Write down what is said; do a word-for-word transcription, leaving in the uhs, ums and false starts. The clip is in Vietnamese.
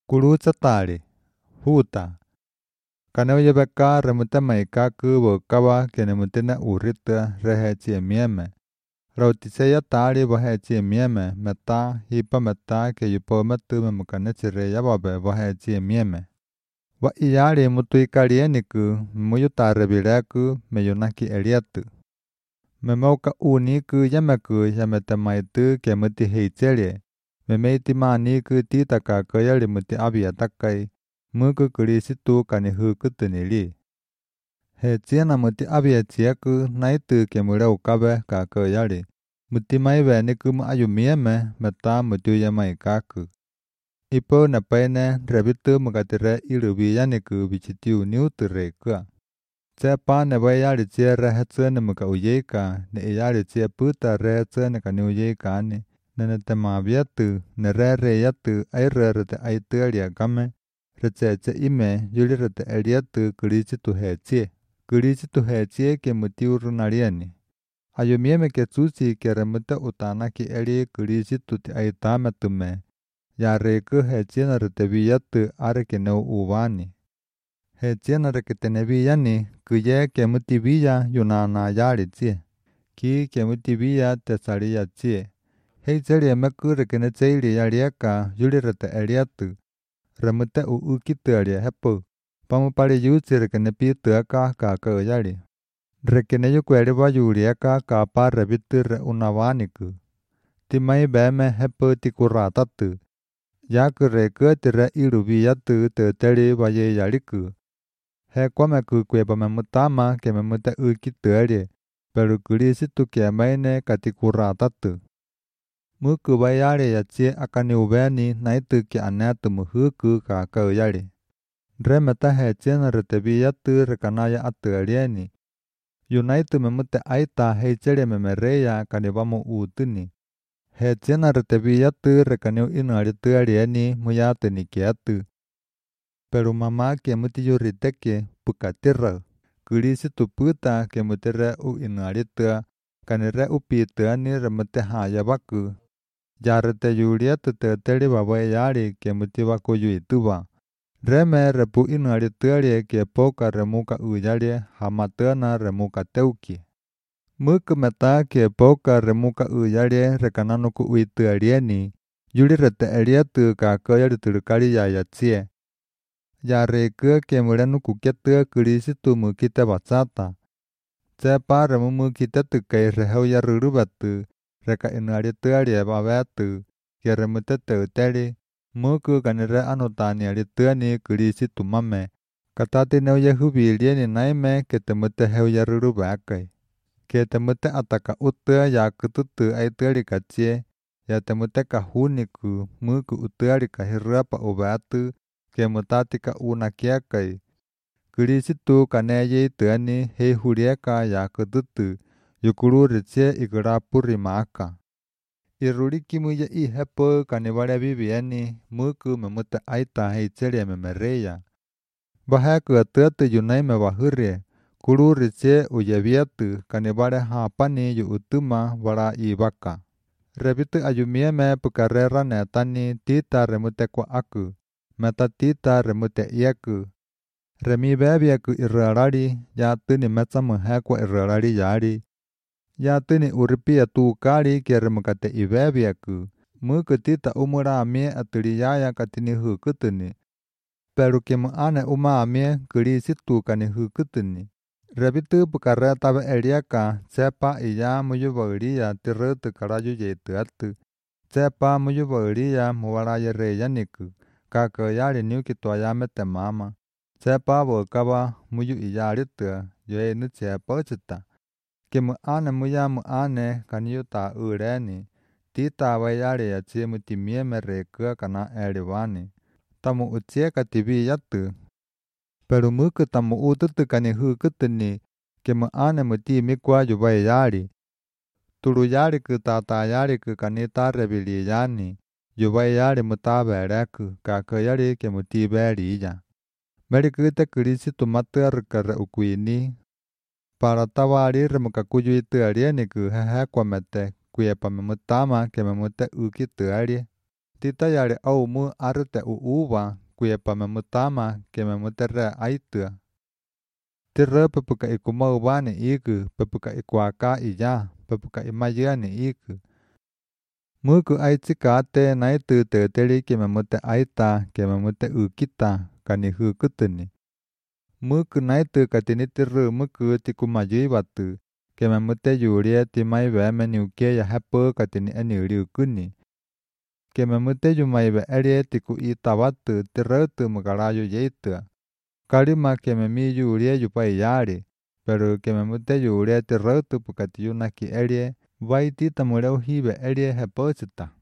kuru chatari, huta. Kaneo yebeka remuta maika kubo kawa kenemutena urita rehechi mieme. Rautiseya tari wahechi mieme meta hipa meta ke yupo metu memukanachi yababe wahechi mieme. Wa iyari mutu ikarieniku muyutare bireku meyunaki eliatu. Memoka uniku yameku yamete maitu ke muti heichelie. Memeiti maniku titaka kayali muti abiatakai. Muku kurisitu kani hukutunili. Hechiana muti abiachieku naitu ke mureu kabe ka kayali. Muti maive niku mu ayumieme meta mutu yamaikaku. Ipo na paine rebitu mugatire ilubiya niku bichitiu niuturekua. Tsepa ne bayari chie rehetzene muka uyeka ne iyari chie puta rehetzene kani uyeka ni. Nene temabiatu ne re reyatu ay rerete ay teria kame. Recheche ime yuli rete eliatu kurichitu hechie. Kurichitu hechie ke mutiu runarieni. Ayumieme ke tsuchi ke remuta utanaki eli kurichitu ti ay tametume. Ya reku hechina retebiyatu are ke neu ubani. Hechina reketenebiyani kuye ke mutibiya yunana yari chie. Ki ke mutibiya tesariya chie. Hei cheli emeku rekene cheili yarieka yuli rete eliatu. Remuta uukitu alia hepo. Pamupari yuchi rekene pitu aka kaka yari. Rekene yukweli bayuri aka kapa rebitu re unawaniku. Timai beme hepo tikuratatu. Yaku reku tire ilubiyatu te teli baye yariku. He kwameku kweba memutama ke memuta ukitu alia. Pero kurisitu ke maine katikuratatu. Muku bayari yachie akani ubeni naitu ki anetu muhuku kaka yari. Remeta hechena retebiyatu rekanaya atu alieni. Yunaitu memute aita heichele memereya kanibamu utuni. Hechena retebiyatu rekaniu inaritu alieni muyatu nikiatu. Pero mama ke muti yuriteke pukatira. Kurisitu puta ke mutire u inaritu kanire upitu ani remete hayabaku. Yarete yuliatu te teli babae yari ke mutibaku yuituba. Reme repu inaritu alie ke poka remuka uyalie hamatena remuka teuki. Muku meta ke poka remuka uyalie rekananuku uitu alieni. Yuli rete eliatu kaka yari turukari ya yachie. Ya reku ke murenuku ketu kurisitu mukite batsata. Tsepa remu mukite tukai rehau ya rurubatu. Reka inaritu alie babetu. Ke remute teuteli. Muku kanire anutani alituani kurisitu mame. Katati neu yehubi lieni naime ke temute heu ya rurubakai. Ke temute ataka utua ya kututu aituali kachie. Ya temute kahuniku muku utuali kahirapa ubatu. Ke mutatika unakiakai. Kurisitu kaneye ituani hei hurieka ya kututu. Yukuru riche ikurapuri maka. Iruriki muye i hepo kanibare bibieni muku memuta aita heichele memereya. Bahaku atuatu yunaime bahurie. Kuru riche uyebiatu kanibare hapani yu utuma bara ibaka. Rebitu ayumieme pukarera netani tita remute kwa aku. Meta tita remute iaku. Remi bebiaku irrarari ya tuni metsa muhekwa irrarari yari. Ya tuni uripia tukari ke remukate ibebiaku. Muku tita umura amie aturiyaya katini hukutuni. Pero ke mu ane uma amie kurisitu kani hukutuni. Rebitu pukarera tabe eliaka sepa iya muyubauria tirutu karayu yetu atu. Sepa muyubauria muwaraya reyaniku. Kaka yari niuki tuayamete mama. Sepa wakaba muyu iyaritu yoe nuche pochita. Ke mu ane muya mu ane kaniuta ureni. Tita wayari ya chie mutimieme rekua kana elivani. Tamu uchie katibi yatu. Pero muku tamu ututu kani hukutuni. Ke mu ane mutimi kwa yubai yari. Turu yari ku tata yari ku kanita rebili yani. Yubai yari mutabereku kaka yari ke mutiberi ya. Meri kute kurisitu matu rukare ukuini. Para tawari remukakuyu itu alieni ku hehe kwa mete. Kuyepa memutama ke memute ukitu alie. tita yale au mu arte u uva kuya pa me mutama ke me muterre aitua. Tirre pepuka iku mau bane iku pepuka iku aka iya pepuka imayane iku. Muku aitika te naitu te teri ke me mute aita ke me mute ukita kani hu kutuni. Muku naitu katini tirru muku tiku majui batu ke me mute yuria ti mai ve me niuke ya hapo katini eni riukuni. Ke me mute yumai ve erie tiku ita batu tirretu mukarayo yeitua. Karima ke me mi yuria yupai yari, pero ke me mute yuria tirretu pukati yunaki erie vai tita mureu hibe erie heposita.